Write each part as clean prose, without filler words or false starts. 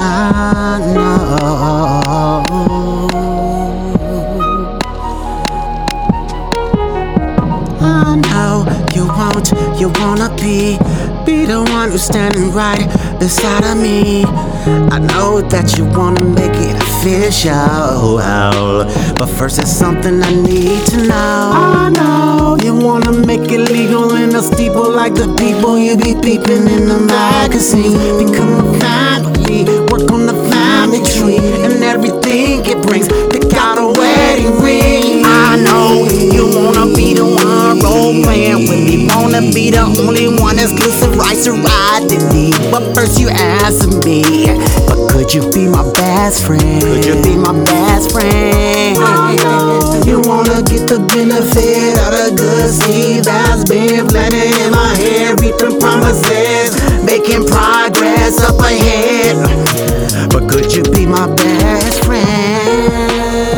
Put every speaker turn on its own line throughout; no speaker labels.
I know. I know you wanna be the one who's standing right beside of me. I know that you wanna make it official, but first it's something I need to know. I know you wanna make it legal in the steeple like the people you be peeping in the magazine. Become a family, work on the family tree and everything it brings. Pick out a wedding ring. I know you wanna be the one role playing with me, wanna be the only one exclusive rights to ride with me. But first you ask me, but could you be my best friend? Could you be my best friend? You wanna get the benefit of the good seed that's been planted in my head, reaping promises, making progress up ahead. But could you be my best friend?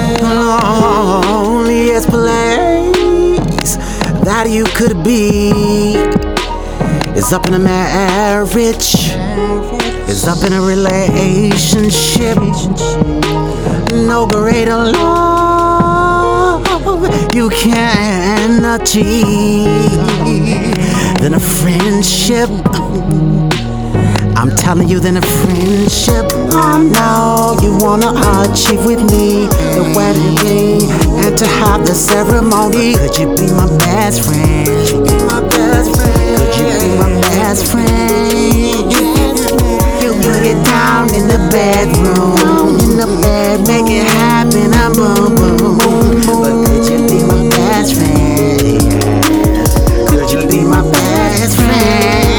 Loneliest place that you could be is up in a marriage, is up in a relationship. No greater love you can achieve than a friendship. I'm telling you, than a friendship. I know you wanna achieve with me the wedding ring and to have the ceremony. Could you be my best friend? Could you be my best friend? Could you be my best friend? You put it down in the bedroom, in the bed, make it happen, I'm boom boom. But could you be my best friend? Could you be my best friend?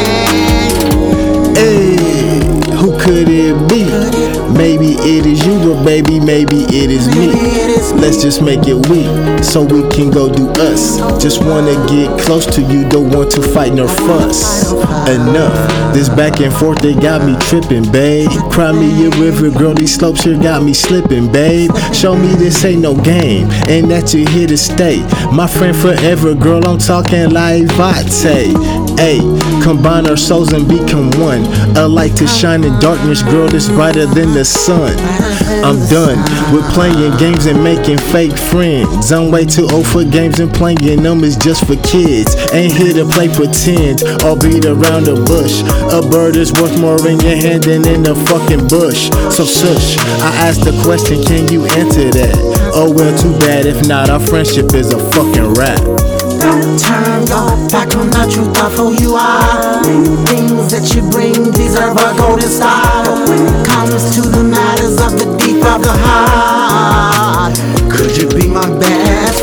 Hey, who could it be? Maybe it is you, but baby, maybe it is me. Let's just make it we, so we can go do us. Just wanna get close to you, don't want to fight nor fuss. Enough, this back and forth, they got me tripping, babe. Cry me a river, girl, these slopes here got me slipping, babe. Show me this ain't no game, and that you here to stay. My friend forever, girl, I'm talking like Vate. Ay, combine our souls and become one. A light to shine in darkness, girl, that's brighter than the sun. I'm done with playing games and making fake friends. I'm way too old for games and playing them is just for kids. Ain't here to play pretend or beat around the bush. A bird is worth more in your hand than in the fucking bush. So shush, I asked the question, can you answer that? Oh well, too bad, if not, our friendship is a fucking rap.
Turn your back on the truth of who you are. Many things that you bring deserve a golden star. But when it comes to the matters of the deep of the heart, could you be my best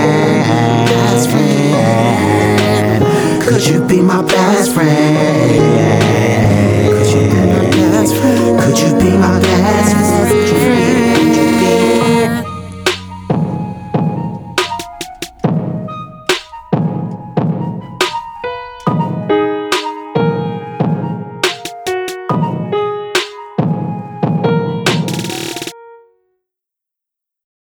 friend? Could you be my best friend?